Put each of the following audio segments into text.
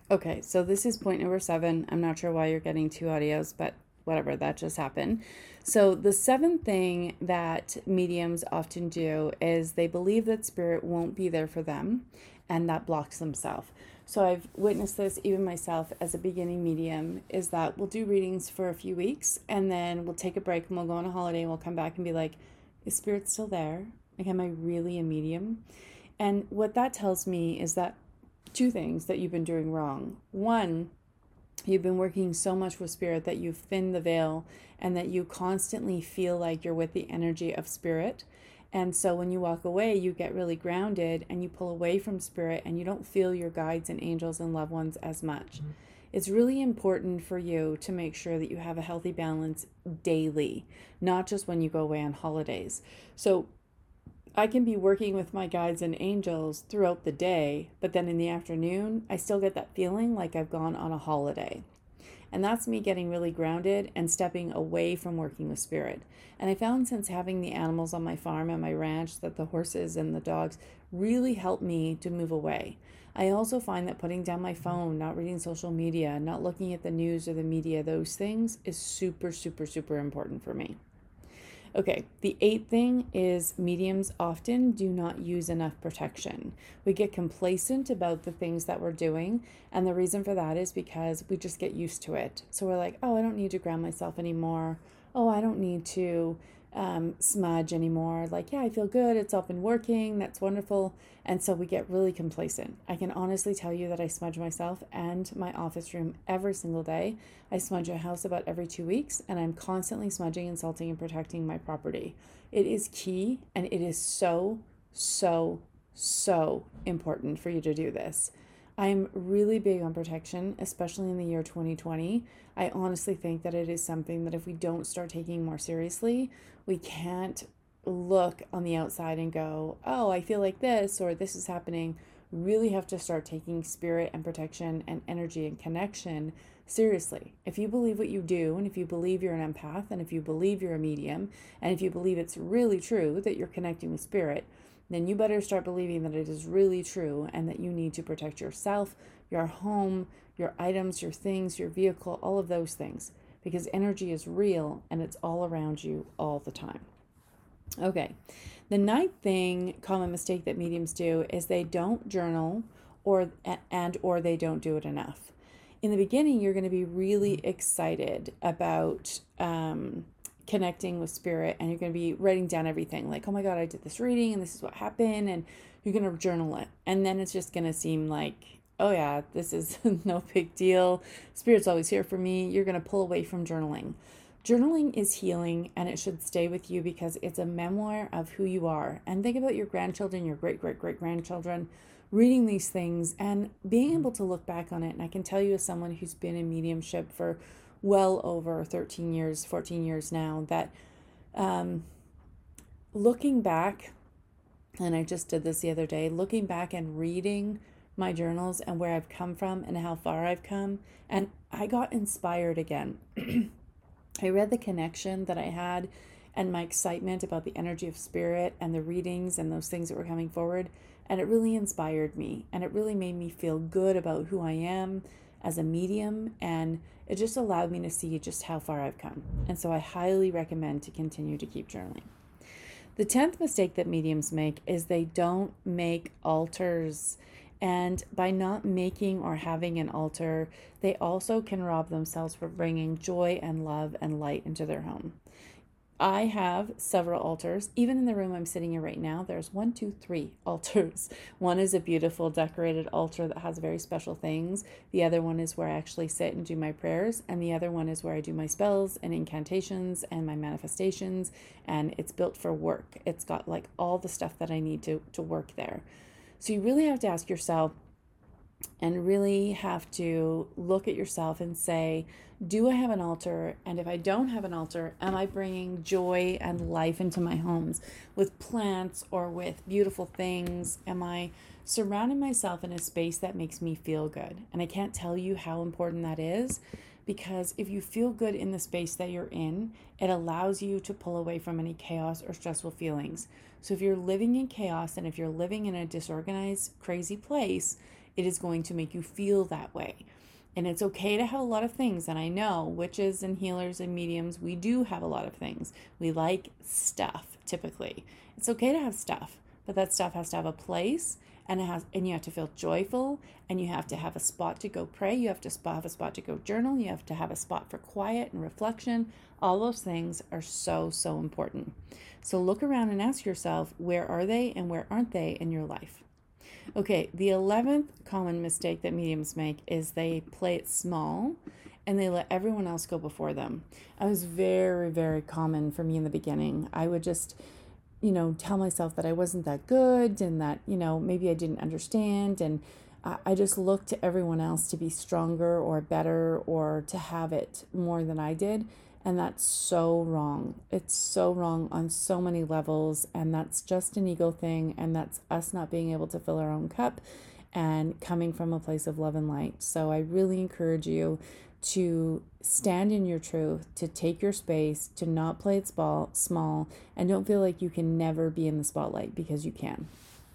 Okay, so this is point number 7. I'm not sure why you're getting two audios, but whatever, that just happened. So, the seventh thing that mediums often do is they believe that spirit won't be there for them, and that blocks themselves. So, I've witnessed this even myself as a beginning medium, is that we'll do readings for a few weeks and then we'll take a break and we'll go on a holiday and we'll come back and be like, is spirit still there? Like, am I really a medium? And what that tells me is that two things that you've been doing wrong. One, you've been working so much with spirit that you've thinned the veil and that you constantly feel like you're with the energy of spirit. And so when you walk away, you get really grounded and you pull away from spirit and you don't feel your guides and angels and loved ones as much. It's really important for you to make sure that you have a healthy balance daily, not just when you go away on holidays. So I can be working with my guides and angels throughout the day, but then in the afternoon, I still get that feeling like I've gone on a holiday. And that's me getting really grounded and stepping away from working with spirit. And I found since having the animals on my farm and my ranch that the horses and the dogs really help me to move away. I also find that putting down my phone, not reading social media, not looking at the news or the media, those things is super, super, super important for me. Okay, the eighth thing is mediums often do not use enough protection. We get complacent about the things that we're doing, and the reason for that is because we just get used to it. So we're like, oh, I don't need to ground myself anymore. Oh, I don't need to smudge anymore. Like, yeah, I feel good. It's all been working. That's wonderful. And so we get really complacent. I can honestly tell you that I smudge myself and my office room every single day. I smudge a house about every 2 weeks, and I'm constantly smudging and salting and protecting my property. It is key, and it is so, so, so important for you to do this. I'm really big on protection, especially in the year 2020. I honestly think that it is something that if we don't start taking more seriously, we can't look on the outside and go, oh, I feel like this or this is happening. Really have to start taking spirit and protection and energy and connection seriously. If you believe what you do, and if you believe you're an empath, and if you believe you're a medium, and if you believe it's really true that you're connecting with spirit, then you better start believing that it is really true and that you need to protect yourself, your home, your items, your things, your vehicle, all of those things, because energy is real and it's all around you all the time. Okay. The ninth thing, common mistake that mediums do is they don't journal or they don't do it enough. In the beginning, you're going to be really excited about connecting with spirit, and you're going to be writing down everything like, oh my God, I did this reading and this is what happened, and you're going to journal it. And then it's just going to seem like, oh yeah, this is no big deal. Spirit's always here for me. You're going to pull away from journaling. Journaling is healing, and it should stay with you because it's a memoir of who you are. And think about your grandchildren, your great great great grandchildren reading these things and being able to look back on it. And I can tell you, as someone who's been in mediumship for well over 13 years, 14 years now, that um, looking back, and I just did this the other day, looking back and reading my journals and where I've come from and how far I've come, and I got inspired again. I read the connection that I had and my excitement about the energy of spirit and the readings and those things that were coming forward. And it really inspired me, and it really made me feel good about who I am as a medium. And it just allowed me to see just how far I've come. And so I highly recommend to continue to keep journaling. The 10th mistake that mediums make is they don't make altars. And by not making or having an altar, they also can rob themselves from bringing joy and love and light into their home. I have several altars. Even in the room I'm sitting in right now, there's 1, 2, 3 altars. One is a beautiful decorated altar that has very special things. The other one is where I actually sit and do my prayers. And the other one is where I do my spells and incantations and my manifestations. And it's built for work. It's got like all the stuff that I need to work there. So you really have to ask yourself, and really have to look at yourself and say, do I have an altar? And if I don't have an altar, am I bringing joy and life into my homes with plants or with beautiful things? Am I surrounding myself in a space that makes me feel good? And I can't tell you how important that is, because if you feel good in the space that you're in, it allows you to pull away from any chaos or stressful feelings. So if you're living in chaos and if you're living in a disorganized, crazy place, it is going to make you feel that way. And it's okay to have a lot of things. And I know witches and healers and mediums, we do have a lot of things. We like stuff, typically. It's okay to have stuff, but that stuff has to have a place, and you have to feel joyful, and you have to have a spot to go pray. You have to have a spot to go journal. You have to have a spot for quiet and reflection. All those things are so, so important. So look around and ask yourself, where are they and where aren't they in your life? Okay, the 11th common mistake that mediums make is they play it small and they let everyone else go before them. It was very, very common for me in the beginning. I would just, tell myself that I wasn't that good and that, maybe I didn't understand. And I just looked to everyone else to be stronger or better or to have it more than I did. And that's so wrong. It's so wrong on so many levels. And that's just an ego thing. And that's us not being able to fill our own cup and coming from a place of love and light. So I really encourage you to stand in your truth, to take your space, to not play it small, and don't feel like you can never be in the spotlight, because you can.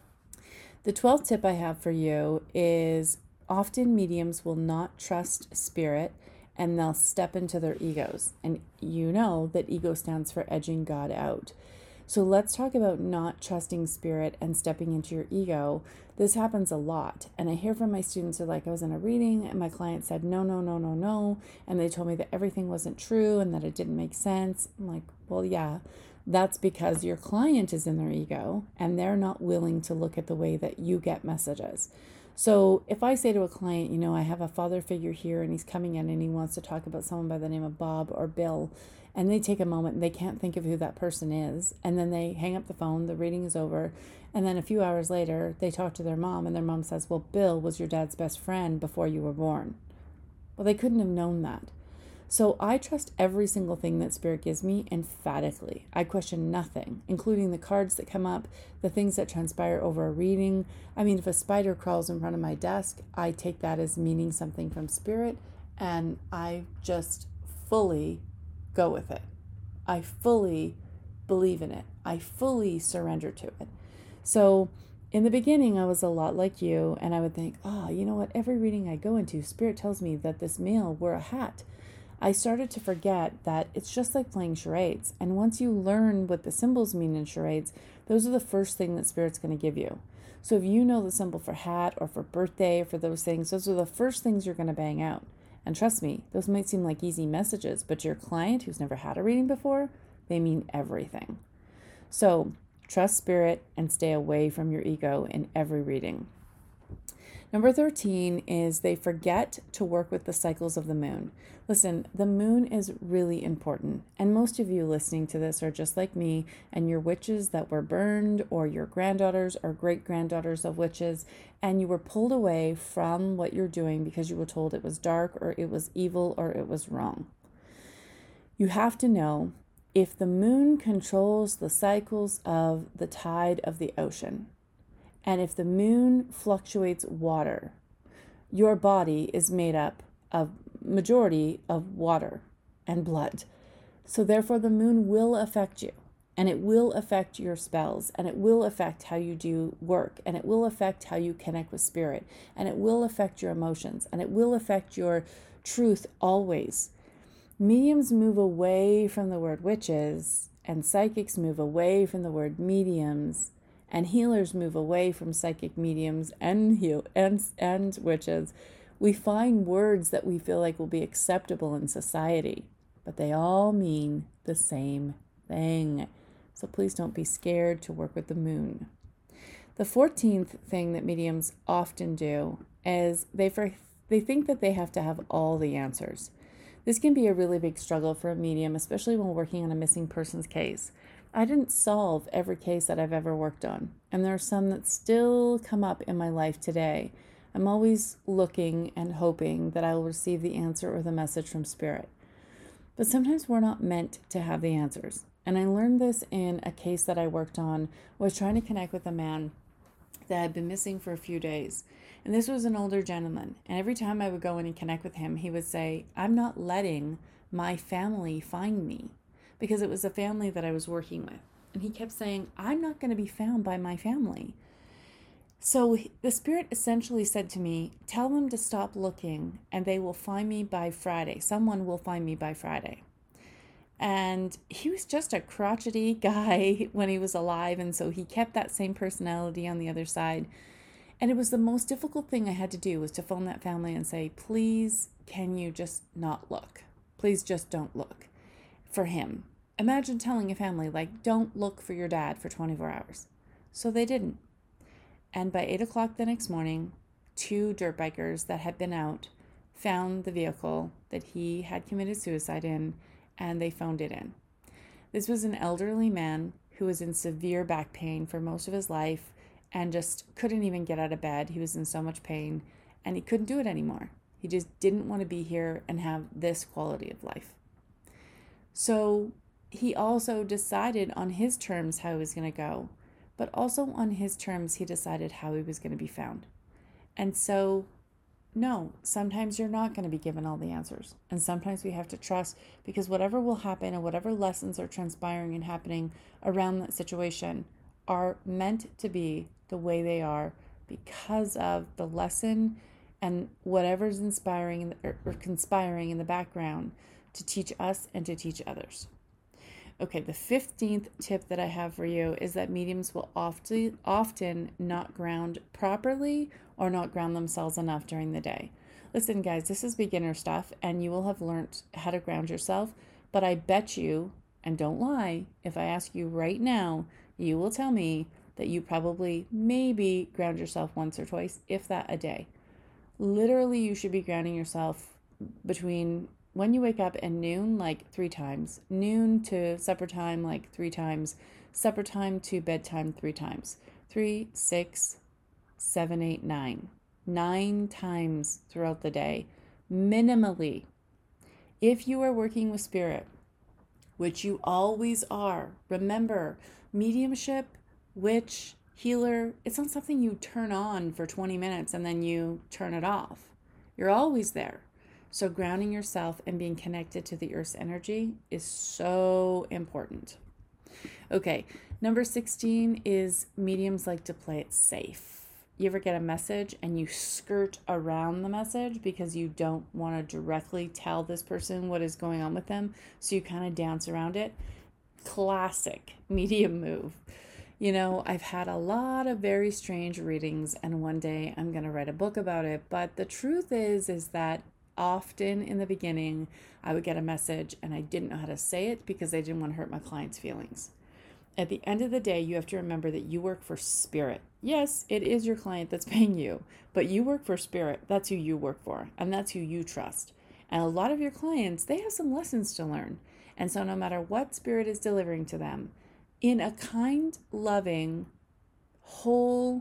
The 12th tip I have for you is often mediums will not trust spirit, and they'll step into their egos. And you know that ego stands for edging God out. So let's talk about not trusting spirit and stepping into your ego. This happens a lot. And I hear from my students, I was in a reading and my client said, no, no, no, no, no. And they told me that everything wasn't true and that it didn't make sense. I'm like, well, yeah, that's because your client is in their ego and they're not willing to look at the way that you get messages. So if I say to a client, I have a father figure here and he's coming in and he wants to talk about someone by the name of Bob or Bill, and they take a moment and they can't think of who that person is, and then they hang up the phone, the reading is over, and then a few hours later they talk to their mom and their mom says, well, Bill was your dad's best friend before you were born. Well, they couldn't have known that. So I trust every single thing that spirit gives me emphatically. I question nothing, including the cards that come up, the things that transpire over a reading. I mean, if a spider crawls in front of my desk, I take that as meaning something from spirit, and I just fully go with it. I fully believe in it. I fully surrender to it. So in the beginning, I was a lot like you, and I would think, you know what? Every reading I go into, spirit tells me that this male wore a hat. I started to forget that it's just like playing charades. And once you learn what the symbols mean in charades, those are the first thing that spirit's going to give you. So if you know the symbol for hat or for birthday or for those things, those are the first things you're going to bang out. And trust me, those might seem like easy messages, but your client who's never had a reading before, they mean everything. So trust spirit and stay away from your ego in every reading. Number 13 is they forget to work with the cycles of the moon. Listen, the moon is really important. And most of you listening to this are just like me, and you're witches that were burned, or your granddaughters or great-granddaughters of witches, and you were pulled away from what you're doing because you were told it was dark or it was evil or it was wrong. You have to know, if the moon controls the cycles of the tide of the ocean, and if the moon fluctuates water, your body is made up of majority of water and blood. So therefore the moon will affect you, and it will affect your spells, and it will affect how you do work, and it will affect how you connect with spirit, and it will affect your emotions, and it will affect your truth always. Mediums move away from the word witches, and psychics move away from the word mediums, and healers move away from psychic mediums and witches. We find words that we feel like will be acceptable in society, but they all mean the same thing. So please don't be scared to work with the moon. The 14th thing that mediums often do is they think that they have to have all the answers. This can be a really big struggle for a medium, especially when working on a missing persons case. I didn't solve every case that I've ever worked on, and there are some that still come up in my life today. I'm always looking and hoping that I will receive the answer or the message from spirit. But sometimes we're not meant to have the answers. And I learned this in a case that I worked on. I was trying to connect with a man that had been missing for a few days. And this was an older gentleman. And every time I would go in and connect with him, he would say, I'm not letting my family find me. Because it was a family that I was working with. And he kept saying, I'm not going to be found by my family. So the Spirit essentially said to me, tell them to stop looking and they will find me by Friday. Someone will find me by Friday. And he was just a crotchety guy when he was alive. And so he kept that same personality on the other side. And it was the most difficult thing I had to do was to phone that family and say, please, can you just not look? Please just don't look for him. Imagine telling a family, like, don't look for your dad for 24 hours. So they didn't. And by 8 o'clock the next morning, 2 dirt bikers that had been out found the vehicle that he had committed suicide in, and they phoned it in. This was an elderly man who was in severe back pain for most of his life and just couldn't even get out of bed. He was in so much pain and he couldn't do it anymore. He just didn't want to be here and have this quality of life. So he also decided on his terms how he was going to go, but also on his terms he decided how he was going to be found. And so, no, sometimes you're not going to be given all the answers. And sometimes we have to trust, because whatever will happen and whatever lessons are transpiring and happening around that situation are meant to be the way they are because of the lesson and whatever's inspiring or conspiring in the background to teach us and to teach others. Okay, the 15th tip that I have for you is that mediums will often not ground properly or not ground themselves enough during the day. Listen, guys, this is beginner stuff and you will have learned how to ground yourself, but I bet you, and don't lie, if I ask you right now, you will tell me that you probably maybe ground yourself once or twice, if that, a day. Literally, you should be grounding yourself between when you wake up and noon, like 3 times, noon to supper time, like 3 times, supper time to bedtime 3 times, 3, 6, 7, 8, 9, 9 times throughout the day, minimally. If you are working with spirit, which you always are, remember, mediumship, witch, healer, it's not something you turn on for 20 minutes and then you turn it off. You're always there. So grounding yourself and being connected to the earth's energy is so important. Okay, number 16 is mediums like to play it safe. You ever get a message and you skirt around the message because you don't want to directly tell this person what is going on with them, so you kind of dance around it? Classic medium move. You know, I've had a lot of very strange readings, and one day I'm going to write a book about it, but the truth is that often in the beginning, I would get a message and I didn't know how to say it because I didn't want to hurt my client's feelings. At the end of the day, you have to remember that you work for spirit. Yes, it is your client that's paying you, but you work for spirit. That's who you work for, and that's who you trust. And a lot of your clients, they have some lessons to learn. And so no matter what spirit is delivering to them, in a kind, loving, whole,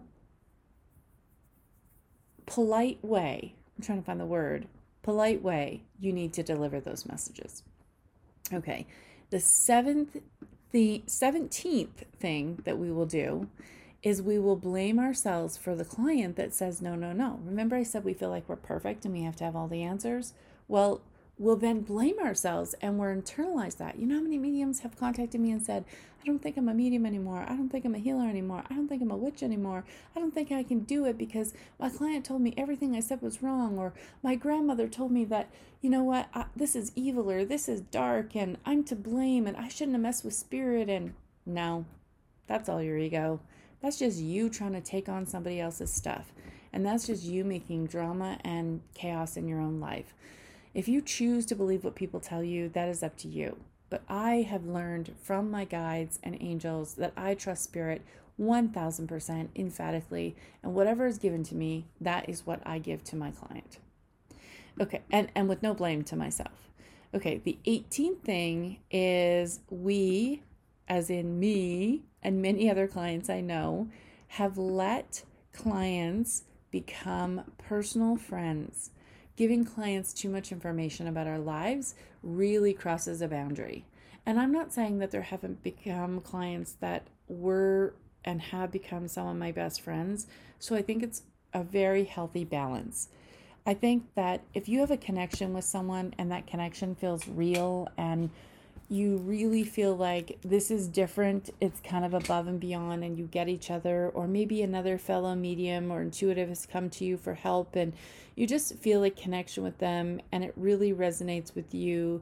polite way, I'm trying to find the word, polite way, you need to deliver those messages. Okay, the 17th thing that we will do is we will blame ourselves for the client that says no, no, no. Remember I said we feel like we're perfect and we have to have all the answers? Well, we'll then blame ourselves and we're internalize that. You know how many mediums have contacted me and said, I don't think I'm a medium anymore. I don't think I'm a healer anymore. I don't think I'm a witch anymore. I don't think I can do it because my client told me everything I said was wrong, or my grandmother told me that, you know what, this is evil or this is dark and I'm to blame and I shouldn't have messed with spirit. And no, that's all your ego. That's just you trying to take on somebody else's stuff. And that's just you making drama and chaos in your own life. If you choose to believe what people tell you, that is up to you. But I have learned from my guides and angels that I trust spirit 1000% emphatically, and whatever is given to me, that is what I give to my client. Okay, and with no blame to myself. Okay, the 18th thing is we, as in me and many other clients I know, have let clients become personal friends. Giving clients too much information about our lives really crosses a boundary. And I'm not saying that there haven't become clients that were and have become some of my best friends. So I think it's a very healthy balance. I think that if you have a connection with someone and that connection feels real and you really feel like this is different, it's kind of above and beyond, and you get each other, or maybe another fellow medium or intuitive has come to you for help, and you just feel a connection with them, and it really resonates with you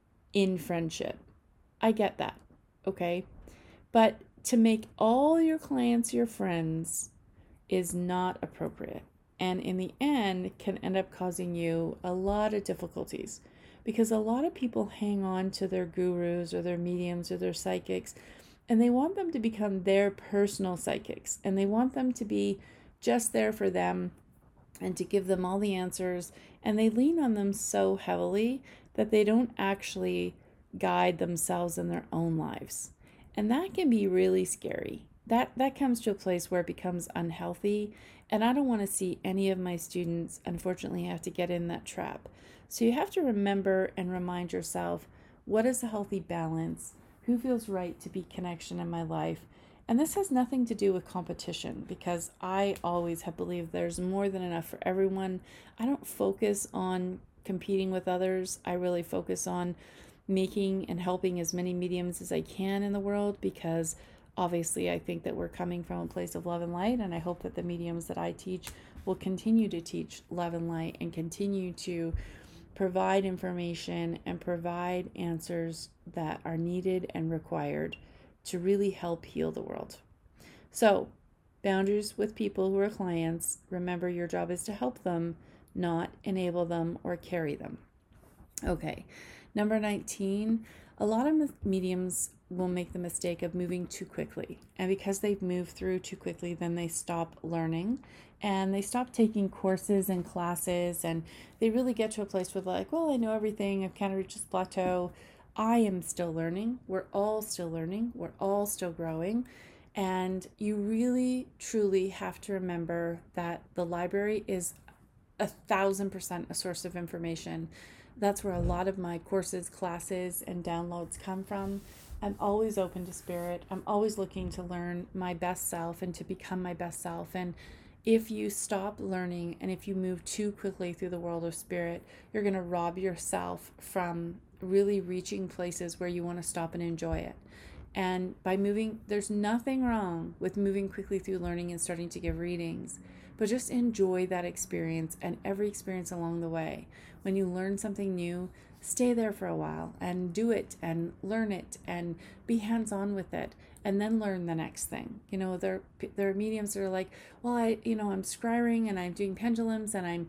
in friendship. I get that, okay? But to make all your clients your friends is not appropriate. And in the end, can end up causing you a lot of difficulties because a lot of people hang on to their gurus or their mediums or their psychics, and they want them to become their personal psychics, and they want them to be just there for them and to give them all the answers. And they lean on them so heavily that they don't actually guide themselves in their own lives. And that can be really scary. That comes to a place where it becomes unhealthy. And I don't want to see any of my students, unfortunately, have to get in that trap. So you have to remember and remind yourself, what is a healthy balance? Who feels right to be connection in my life? And this has nothing to do with competition, because I always have believed there's more than enough for everyone. I don't focus on competing with others. I really focus on making and helping as many mediums as I can in the world, because obviously I think that we're coming from a place of love and light, and I hope that the mediums that I teach will continue to teach love and light and continue to provide information and provide answers that are needed and required to really help heal the world. So, boundaries with people who are clients, remember your job is to help them, not enable them or carry them. Okay, number 19, a lot of mediums will make the mistake of moving too quickly. And because they've moved through too quickly, then they stop learning and they stop taking courses and classes, and they really get to a place where they're like, well, I know everything, I've kind of reached this plateau. I am still learning. We're all still learning. We're all still growing. And you really, truly have to remember that the library is 1,000% a source of information. That's where a lot of my courses, classes, and downloads come from. I'm always open to spirit. I'm always looking to learn my best self and to become my best self. And if you stop learning and if you move too quickly through the world of spirit, you're going to rob yourself from really reaching places where you want to stop and enjoy it. And by moving, there's nothing wrong with moving quickly through learning and starting to give readings, but just enjoy that experience and every experience along the way. When you learn something new, stay there for a while and do it and learn it and be hands-on with it, and then learn the next thing. You know, there are mediums that are like, well, I'm scrying and I'm doing pendulums and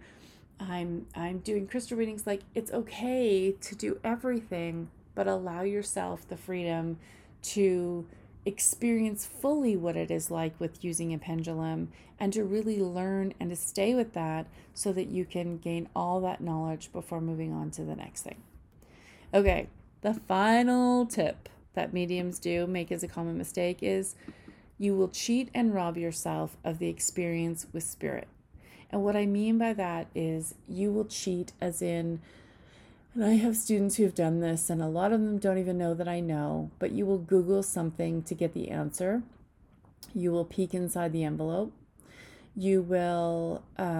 I'm doing crystal readings. Like, it's okay to do everything, but allow yourself the freedom to experience fully what it is like with using a pendulum, and to really learn and to stay with that so that you can gain all that knowledge before moving on to the next thing. Okay, the final tip that mediums do make as a common mistake is you will cheat and rob yourself of the experience with spirit. And what I mean by that is you will cheat as in, and I have students who've done this, and a lot of them don't even know that I know, but you will Google something to get the answer. You will peek inside the envelope. You will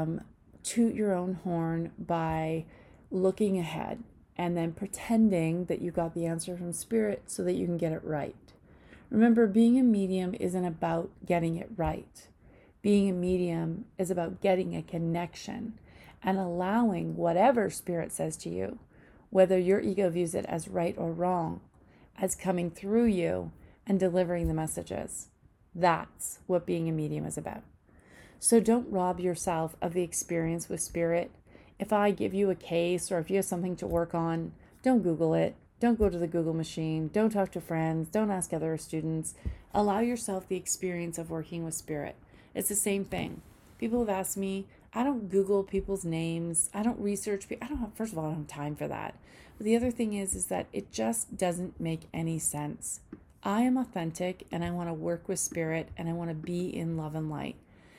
toot your own horn by looking ahead and then pretending that you got the answer from spirit so that you can get it right. Remember, being a medium isn't about getting it right. Being a medium is about getting a connection and allowing whatever spirit says to you, whether your ego views it as right or wrong, as coming through you and delivering the messages. That's what being a medium is about. So don't rob yourself of the experience with spirit. If I give you a case or if you have something to work on, don't Google it. Don't go to the Google machine. Don't talk to friends. Don't ask other students. Allow yourself the experience of working with spirit. It's the same thing. People have asked me, I don't Google people's names. I don't research. First of all, I don't have time for that. But the other thing is that it just doesn't make any sense. I am authentic and I want to work with spirit and I want to be in love and light.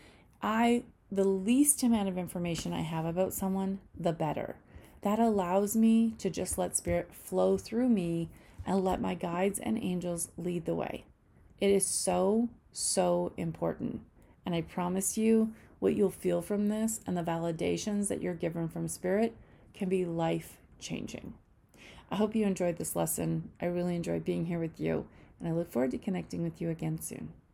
The least amount of information I have about someone, the better. That allows me to just let spirit flow through me and let my guides and angels lead the way. It is so, so important. And I promise you, what you'll feel from this and the validations that you're given from spirit can be life-changing. I hope you enjoyed this lesson. I really enjoyed being here with you, and I look forward to connecting with you again soon.